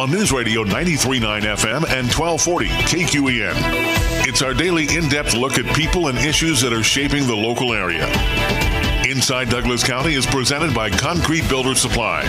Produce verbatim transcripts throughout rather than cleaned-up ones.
on News Radio ninety-three point nine F M and twelve forty K Q E N. It's our daily in-depth look at people and issues that are shaping the local area. Inside Douglas County is presented by Concrete Builder Supply.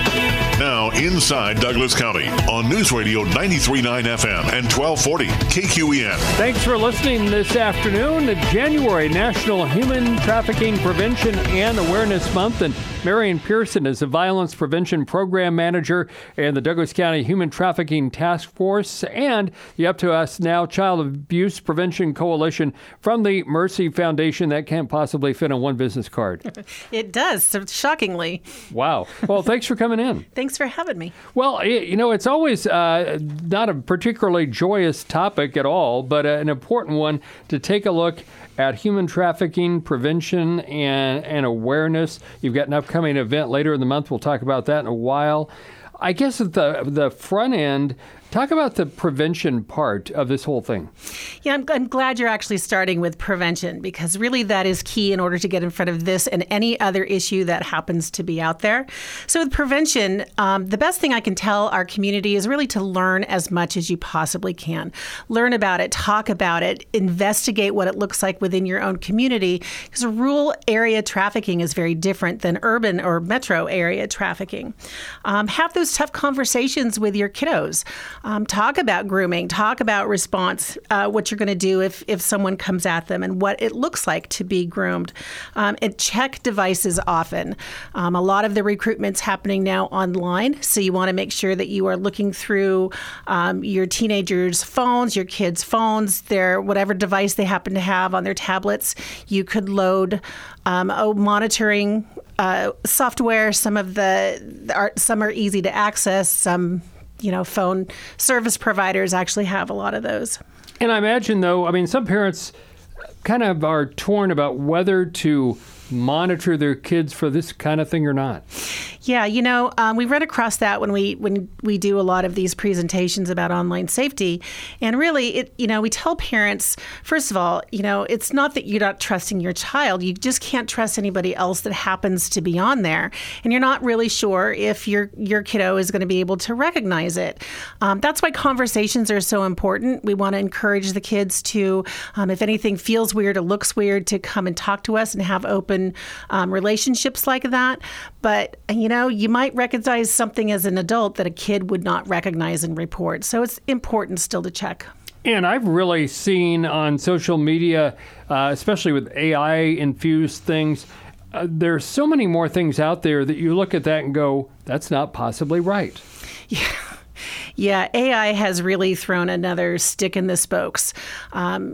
Now, Inside Douglas County on News Radio ninety-three point nine F M and twelve forty K Q E N. Thanks for listening this afternoon. January National Human Trafficking Prevention and Awareness Month, and Marion Pearson is the Violence Prevention Program Manager and the Douglas County Human Trafficking Task Force, and the Up to Us Now Child Abuse Prevention Coalition from the Mercy Foundation. That can't possibly fit on one business card. It does, so shockingly. Wow. Well, thanks for coming in. Thanks for having me. Well, you know, it's always uh, not a particularly joyous topic at all, but an important one to take a look at human trafficking prevention and, and awareness. You've got an upcoming event later in the month. We'll talk about that in a while. I guess at the the front end, talk about the prevention part of this whole thing. Yeah, I'm, I'm glad you're actually starting with prevention, because really that is key in order to get in front of this and any other issue that happens to be out there. So with prevention, um, the best thing I can tell our community is really to learn as much as you possibly can. Learn about it, talk about it, investigate what it looks like within your own community, because rural area trafficking is very different than urban or metro area trafficking. Um, have those tough conversations with your kiddos. Um, talk about grooming, talk about response, uh, what you're going to do if, if someone comes at them and what it looks like to be groomed. Um, and check devices often. Um, a lot of the recruitment's happening now online, so you want to make sure that you are looking through um, your teenagers' phones, your kids' phones, their whatever device they happen to have on their tablets. You could load um, oh, monitoring uh, software. Some of the are, some are easy to access, some you know, phone service providers actually have a lot of those. And I imagine, though, I mean, some parents kind of are torn about whether to monitor their kids for this kind of thing or not. Yeah, you know, um, we run across that when we when we do a lot of these presentations about online safety. And really, it you know, we tell parents, first of all, you know, it's not that you're not trusting your child. You just can't trust anybody else that happens to be on there. And you're not really sure if your your kiddo is going to be able to recognize it. Um, that's why conversations are so important. We want to encourage the kids to, um, if anything feels weird or looks weird, to come and talk to us and have open um, relationships like that. But, you know, you might recognize something as an adult that a kid would not recognize and report. So it's important still to check. And I've really seen on social media, uh, especially with A I-infused things, uh, there's so many more things out there that you look at that and go, that's not possibly right. Yeah. Yeah, A I has really thrown another stick in the spokes. Um,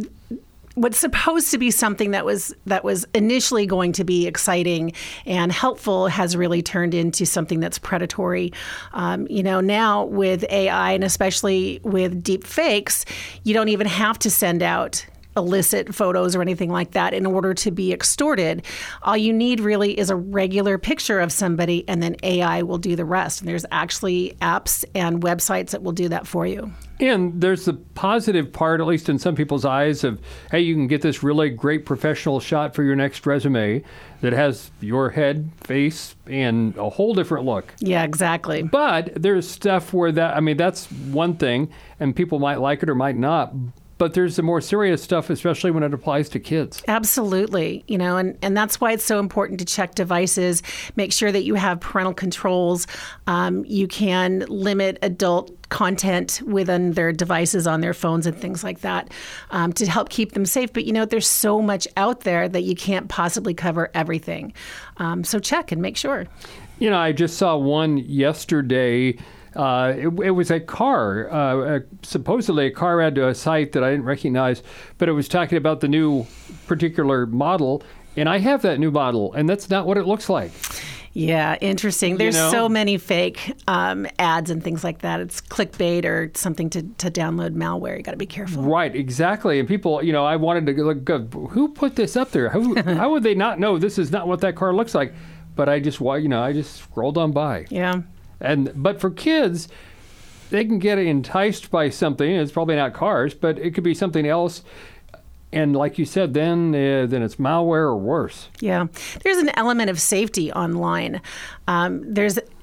What's supposed to be something that was that was initially going to be exciting and helpful has really turned into something that's predatory. Um, you know, now with A I and especially with deep fakes, you don't even have to send out illicit photos or anything like that in order to be extorted. All you need really is a regular picture of somebody, and then A I will do the rest. And there's actually apps and websites that will do that for you. And there's the positive part, at least in some people's eyes, of, hey, you can get this really great professional shot for your next resume that has your head, face, and a whole different look. Yeah, exactly. But there's stuff where that, I mean, that's one thing, and people might like it or might not. But there's the more serious stuff, especially when it applies to kids. Absolutely. You know, and, and that's why it's so important to check devices, make sure that you have parental controls. Um, you can limit adult content within their devices on their phones and things like that um, to help keep them safe. But, you know, there's so much out there that you can't possibly cover everything. Um, so check and make sure. You know, I just saw one yesterday. Uh, it, it was a car, uh, a, supposedly a car ad to a site that I didn't recognize, but it was talking about the new particular model, and I have that new model, and that's not what it looks like. Yeah, interesting. There's you know? so many fake um, ads and things like that. It's clickbait or something to, to download malware. You got to be careful. Right, exactly. And people, you know, I wanted to look, who put this up there? Who, how would they not know this is not what that car looks like? But I just, you know, I just scrolled on by. Yeah. And but for kids, they can get enticed by something. It's probably not cars, but it could be something else. And like you said, then uh, then it's malware or worse. Yeah. There's an element of safety online. Um, there's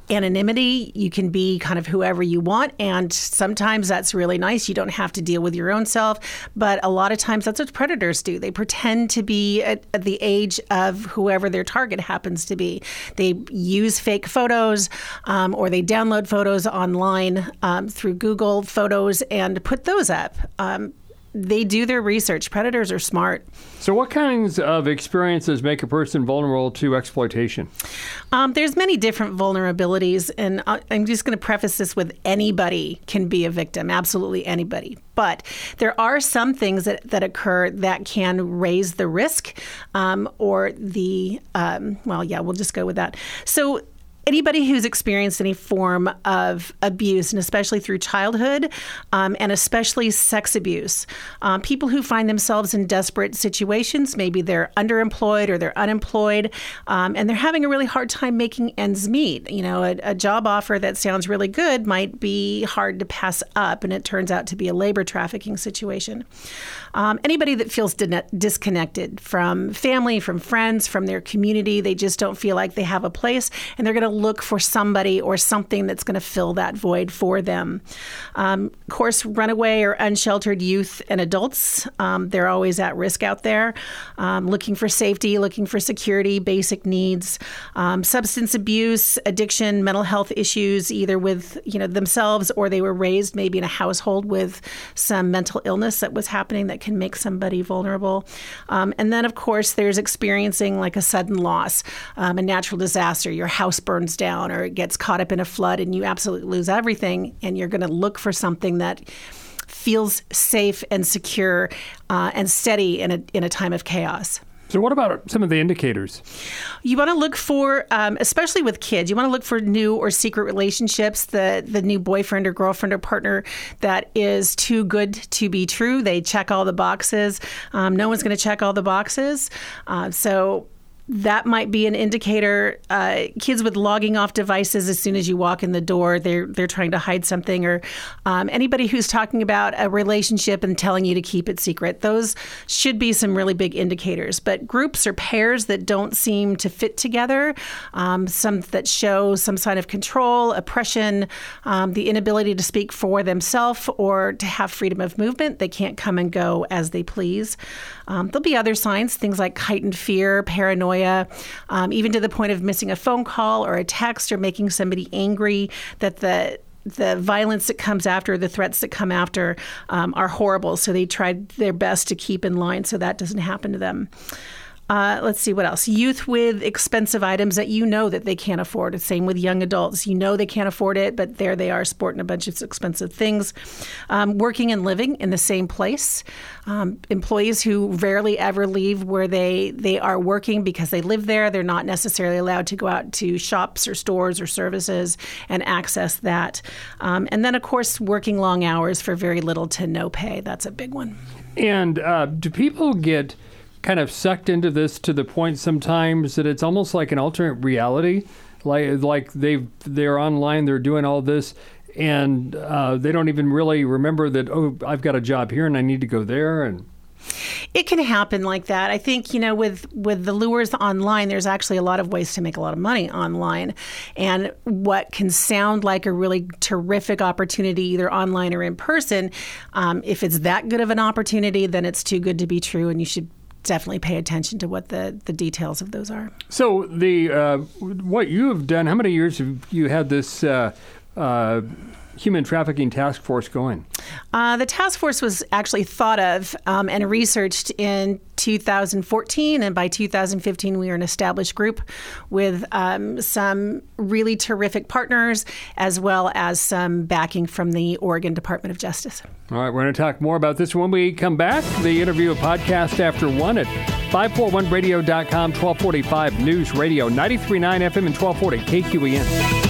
anonymity. You can be kind of whoever you want, and sometimes that's really nice. You don't have to deal with your own self, but a lot of times that's what predators do. They pretend to be at, at the age of whoever their target happens to be. They use fake photos, um, or they download photos online um, through Google Photos and put those up. Um, They do their research. Predators are smart. So what kinds of experiences make a person vulnerable to exploitation? Um, there's many different vulnerabilities, and I'm just going to preface this with anybody can be a victim, absolutely anybody. But there are some things that, that occur that can raise the risk um, or the, um, well, yeah, we'll just go with that. So anybody who's experienced any form of abuse, and especially through childhood, um, and especially sex abuse, um, people who find themselves in desperate situations, maybe they're underemployed or they're unemployed, um, and they're having a really hard time making ends meet. You know, a, a job offer that sounds really good might be hard to pass up, and it turns out to be a labor trafficking situation. Um, anybody that feels di- disconnected from family, from friends, from their community, they just don't feel like they have a place, and they're going to look for somebody or something that's going to fill that void for them. Um, of course, runaway or unsheltered youth and adults, um, they're always at risk out there, um, looking for safety, looking for security, basic needs, um, substance abuse, addiction, mental health issues, either with you know themselves or they were raised maybe in a household with some mental illness that was happening that can make somebody vulnerable. Um, and then, of course, there's experiencing like a sudden loss, um, a natural disaster, your house burns down or it gets caught up in a flood and you absolutely lose everything, and you're going to look for something that feels safe and secure uh, and steady in a in a time of chaos. So what about some of the indicators? You want to look for, um, especially with kids, you want to look for new or secret relationships, the, the new boyfriend or girlfriend or partner that is too good to be true. They check all the boxes. Um, no one's going to check all the boxes. Uh, so that might be an indicator. Uh, kids with logging off devices as soon as you walk in the door, they're they're trying to hide something, or um, anybody who's talking about a relationship and telling you to keep it secret. Those should be some really big indicators. But groups or pairs that don't seem to fit together, um, some that show some sign of control, oppression, um, the inability to speak for themselves or to have freedom of movement. They can't come and go as they please. Um, there'll be other signs, things like heightened fear, paranoia, um, even to the point of missing a phone call or a text or making somebody angry, that the the violence that comes after, the threats that come after um, are horrible. So they tried their best to keep in line so that doesn't happen to them. Uh, let's see what else. Youth with expensive items that you know that they can't afford. Same with young adults. You know they can't afford it, but there they are sporting a bunch of expensive things. Um, working and living in the same place. Um, employees who rarely ever leave where they, they are working because they live there. They're not necessarily allowed to go out to shops or stores or services and access that. Um, and then, of course, working long hours for very little to no pay. That's a big one. And uh, do people get kind of sucked into this to the point sometimes that it's almost like an alternate reality, like like they they're online, they're doing all this, and uh, they don't even really remember that, oh, I've got a job here and I need to go there. And it can happen like that. I think, you know, with, with the lures online, there's actually a lot of ways to make a lot of money online. And what can sound like a really terrific opportunity, either online or in person, um, if it's that good of an opportunity, then it's too good to be true, and you should definitely pay attention to what the, the details of those are. So the uh, what you have done, how many years have you had this uh, uh, human trafficking task force going? Uh, the task force was actually thought of um, and researched in two thousand fourteen, and by two thousand fifteen we were an established group with um, some really terrific partners, as well as some backing from the Oregon Department of Justice. All right, we're going to talk more about this when we come back. The interview a podcast after one at five forty-one radio dot com, twelve forty-five News Radio, ninety-three point nine F M and twelve forty K Q E N.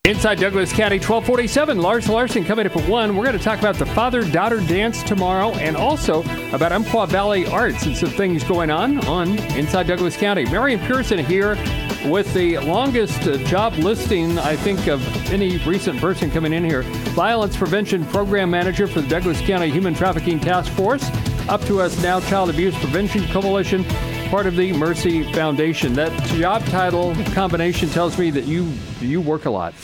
Inside Douglas County, twelve forty-seven. Lars Larson coming up at one. We're going to talk about the father-daughter dance tomorrow and also about Umpqua Valley Arts and some things going on on Inside Douglas County. Marion Pearson here with the longest uh, job listing, I think, of any recent person coming in here. Violence Prevention Program Manager for the Douglas County Human Trafficking Task Force. Up to us now, Child Abuse Prevention Coalition, part of the Mercy Foundation. That job title combination tells me that you you work a lot.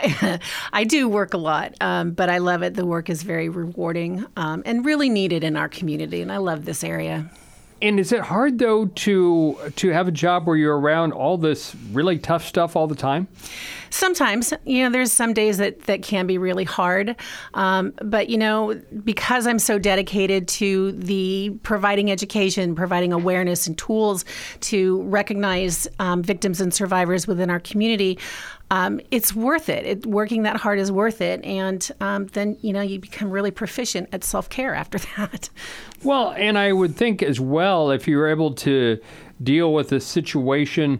I I do work a lot, um, but I love it. The work is very rewarding um, and really needed in our community, and I love this area. And is it hard, though, to to have a job where you're around all this really tough stuff all the time? Sometimes, you know, there's some days that, that can be really hard. Um, but, you know, because I'm so dedicated to the providing education, providing awareness and tools to recognize um, victims and survivors within our community, um, it's worth it. it. Working that hard is worth it. And um, then, you know, you become really proficient at self-care after that. Well, and I would think as well, if you're able to deal with a situation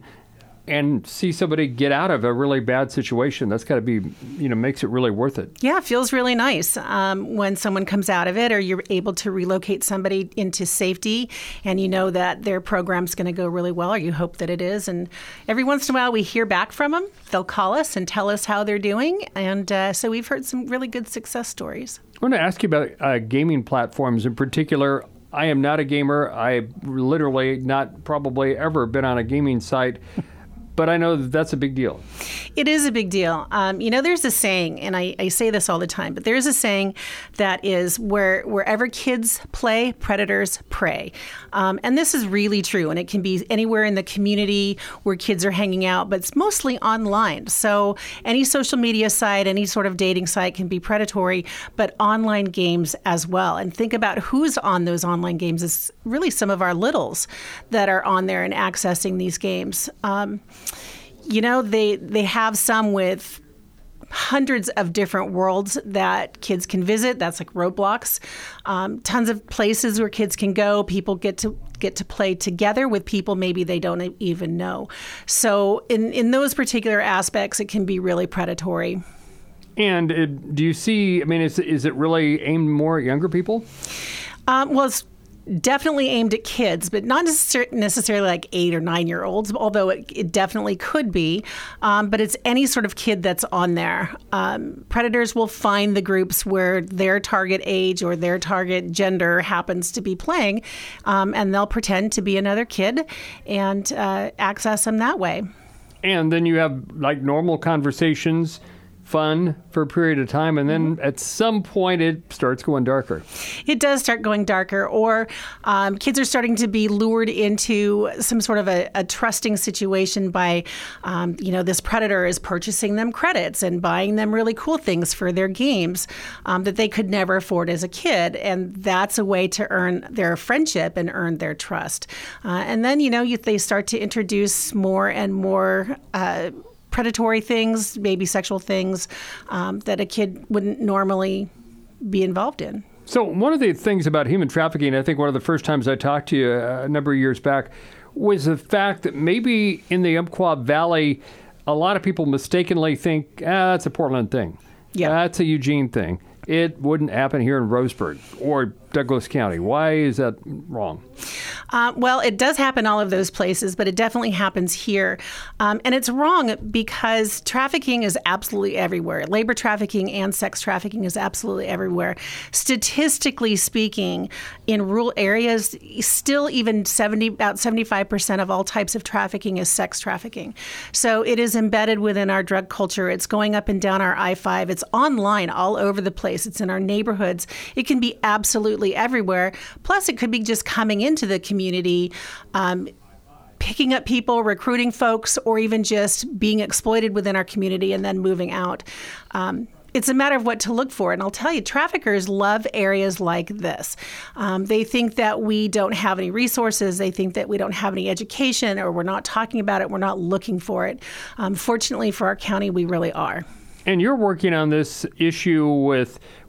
and see somebody get out of a really bad situation, that's got to be, you know, makes it really worth it. Yeah, it feels really nice um, when someone comes out of it, or you're able to relocate somebody into safety and you know that their program's going to go really well, or you hope that it is. And every once in a while we hear back from them. They'll call us and tell us how they're doing. And uh, so we've heard some really good success stories. I want to ask you about uh, gaming platforms in particular. I am not a gamer. I've literally not probably ever been on a gaming site. But I know that that's a big deal. It is a big deal. Um, you know, there's a saying, and I, I say this all the time, but there's a saying that is where wherever kids play, predators prey. Um, and this is really true. And it can be anywhere in the community where kids are hanging out, but it's mostly online. So any social media site, any sort of dating site can be predatory, but online games as well. And think about who's on those online games. It's really some of our littles that are on there and accessing these games. Um, You know, they they have some with hundreds of different worlds that kids can visit. That's like Roblox. Um, tons of places where kids can go. People get to get to play together with people maybe they don't even know. So in, in those particular aspects, it can be really predatory. And it, do you see, I mean, is, is it really aimed more at younger people? Um, well, it's definitely aimed at kids, but not necessar- necessarily like eight or nine year olds, although it, it definitely could be. Um, but it's any sort of kid that's on there. Um, predators will find the groups where their target age or their target gender happens to be playing, um, and they'll pretend to be another kid and uh, access them that way. And then you have like normal conversations, fun for a period of time, and then at some point it starts going darker. It does start going darker, or um, kids are starting to be lured into some sort of a, a trusting situation by, um, you know, this predator is purchasing them credits and buying them really cool things for their games um, that they could never afford as a kid, and that's a way to earn their friendship and earn their trust. Uh, and then, you know, you, they start to introduce more and more uh, predatory things, maybe sexual things um, that a kid wouldn't normally be involved in. So one of the things about human trafficking, I think one of the first times I talked to you a number of years back, was the fact that maybe in the Umpqua Valley, a lot of people mistakenly think, ah, that's a Portland thing. Yeah. That's a Eugene thing. It wouldn't happen here in Roseburg or Douglas County. Why is that wrong? Uh, well, it does happen all of those places, but it definitely happens here. Um, and it's wrong because trafficking is absolutely everywhere. Labor trafficking and sex trafficking is absolutely everywhere. Statistically speaking, in rural areas, still even seventy, about seventy-five percent of all types of trafficking is sex trafficking. So it is embedded within our drug culture. It's going up and down our I five. It's online all over the place. It's in our neighborhoods. It can be absolutely everywhere. Plus, it could be just coming into the community, um, picking up people, recruiting folks, or even just being exploited within our community and then moving out. Um, It's a matter of what to look for. And I'll tell you, traffickers love areas like this. Um, they think that we don't have any resources. They think that we don't have any education, or we're not talking about it. We're not looking for it. Um, fortunately for our county, we really are. And you're working on this issue with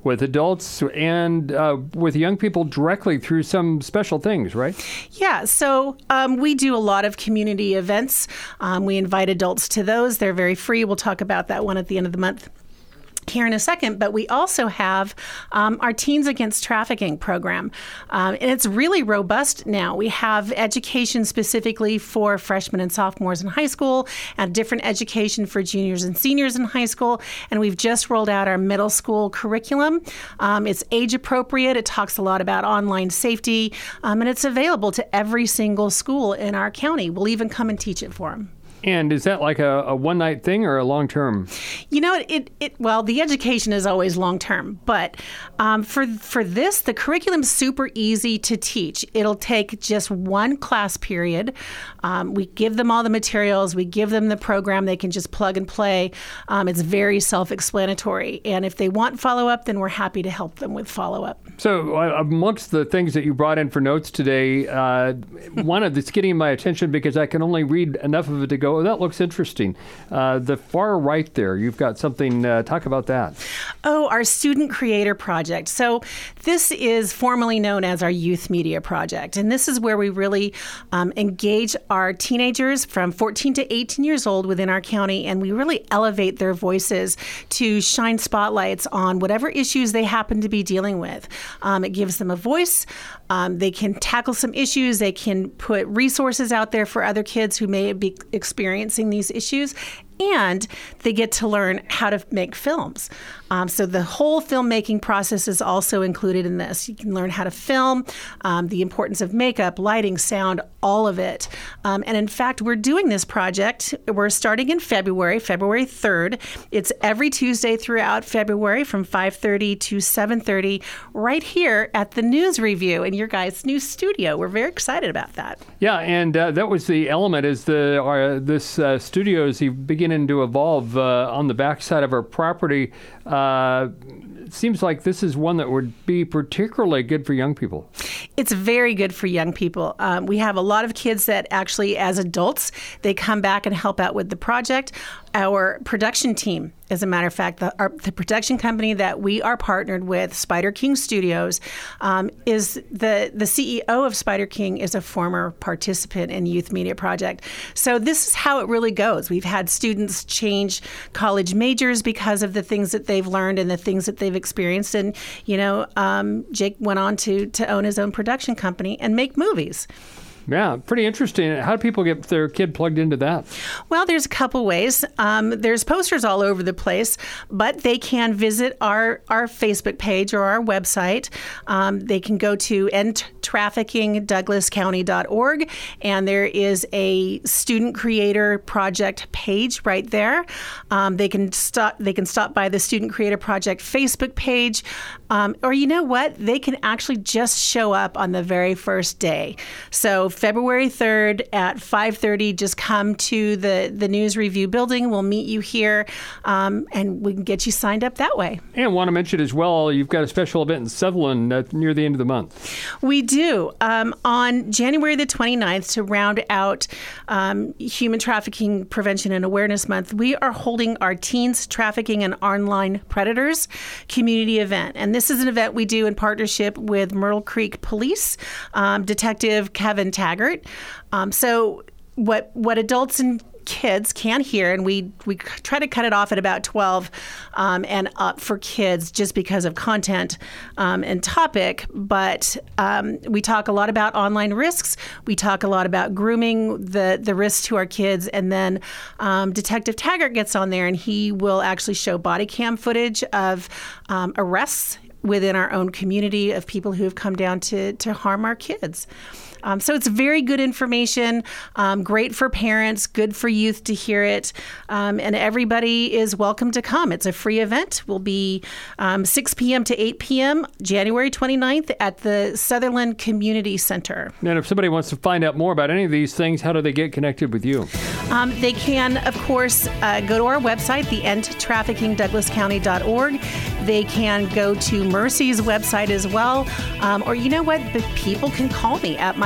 with adults and uh, with young people directly through some special things, right? Yeah, so um, we do a lot of community events. Um, we invite adults to those. They're very free. We'll talk about that one at the end of the month here in a second, but we also have um, our Teens Against Trafficking program, um, and it's really robust now. We have education specifically for freshmen and sophomores in high school, and different education for juniors and seniors in high school, and we've just rolled out our middle school curriculum. Um, it's age appropriate. It talks a lot about online safety, um, and it's available to every single school in our county. We'll even come and teach it for them. And is that like a, a one-night thing or a long-term? You know, it, it well, the education is always long-term, but um, for for this, the curriculum's super easy to teach. It'll take just one class period. Um, we give them all the materials. We give them the program. They can just plug and play. Um, it's very self-explanatory. And if they want follow-up, then we're happy to help them with follow-up. So uh, amongst the things that you brought in for notes today, uh, one of that's getting my attention because I can only read enough of it to go, oh, that looks interesting. Uh, the far right there, you've got something, uh, talk about that. Oh, our Student Creator Project. So this is formally known as our Youth Media Project. And this is where we really um, engage our teenagers from fourteen to eighteen years old within our county, and we really elevate their voices to shine spotlights on whatever issues they happen to be dealing with. Um, it gives them a voice. Um, they can tackle some issues. They can put resources out there for other kids who may be experiencing these issues. And they get to learn how to make films. Um, so the whole filmmaking process is also included in this. You can learn how to film, um, the importance of makeup, lighting, sound, all of it. Um, and in fact, we're doing this project. We're starting in February, February third. It's every Tuesday throughout February from five thirty to seven thirty right here at the News Review in your guys' new studio. We're very excited about that. Yeah, and uh, that was the element is the uh, this uh, studio is beginning to evolve uh, on the backside of our property. Uh, it seems like this is one that would be particularly good for young people. It's very good for young people. Um, we have a lot of kids that actually, as adults, they come back and help out with the project. Our production team, as a matter of fact, the, our, the production company that we are partnered with, Spider King Studios, um, is the, the C E O of Spider King is a former participant in Youth Media Project. So this is how it really goes. We've had students change college majors because of the things that they've learned and the things that they've experienced. And, you know, um, Jake went on to, to own his own production company and make movies. Yeah, pretty interesting. How do people get their kid plugged into that? Well, there's a couple ways. Um, there's posters all over the place, but they can visit our, our Facebook page or our website. Um, they can go to end trafficking douglas county dot org, and there is a Student Creator Project page right there. Um, they can stop. They can stop by the Student Creator Project Facebook page, um, or you know what? They can actually just show up on the very first day. So February third at five thirty, just come to the, the News Review building. We'll meet you here, um, and we can get you signed up that way. And want to mention as well, you've got a special event in Sutherland uh, near the end of the month. We do. Um, on January the twenty-ninth, to round out um, Human Trafficking Prevention and Awareness Month, we are holding our Teens Trafficking and Online Predators community event. And this is an event we do in partnership with Myrtle Creek Police, um, Detective Kevin Taggart. Um, so what what adults and kids can hear, and we we try to cut it off at about twelve um, and up for kids just because of content um, and topic. But um, we talk a lot about online risks. We talk a lot about grooming, the the risks to our kids, and then um, Detective Taggart gets on there and he will actually show body cam footage of um, arrests within our own community of people who have come down to to harm our kids. Um, so it's very good information, um, great for parents, good for youth to hear it, um, and everybody is welcome to come. It's a free event. We'll be um, six p.m. to eight p.m. January twenty-ninth at the Sutherland Community Center. And if somebody wants to find out more about any of these things, how do they get connected with you? Um, they can, of course, uh, go to our website, the end trafficking douglas county dot org. They can go to Mercy's website as well. Um, or you know what? The people can call me at my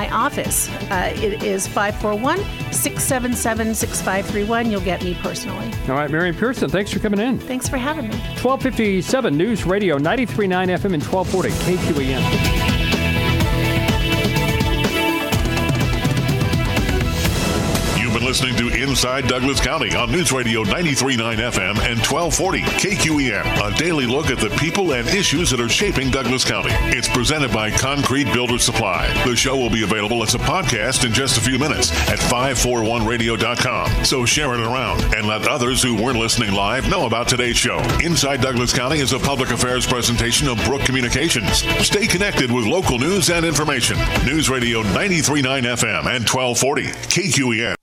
my office. Uh, it is five four one, six seven seven, six five three one. You'll get me personally. All right, Marion Pearson, thanks for coming in. Thanks for having me. twelve fifty-seven News Radio, ninety-three point nine F M and twelve forty K Q E N. Listening to Inside Douglas County on News Radio ninety-three point nine F M and twelve forty K Q E N. A daily look at the people and issues that are shaping Douglas County. It's presented by Concrete Builder Supply. The show will be available as a podcast in just a few minutes at five forty-one radio dot com. So share it around and let others who weren't listening live know about today's show. Inside Douglas County is a public affairs presentation of Brook Communications. Stay connected with local news and information. News Radio ninety-three point nine F M and twelve forty K Q E N.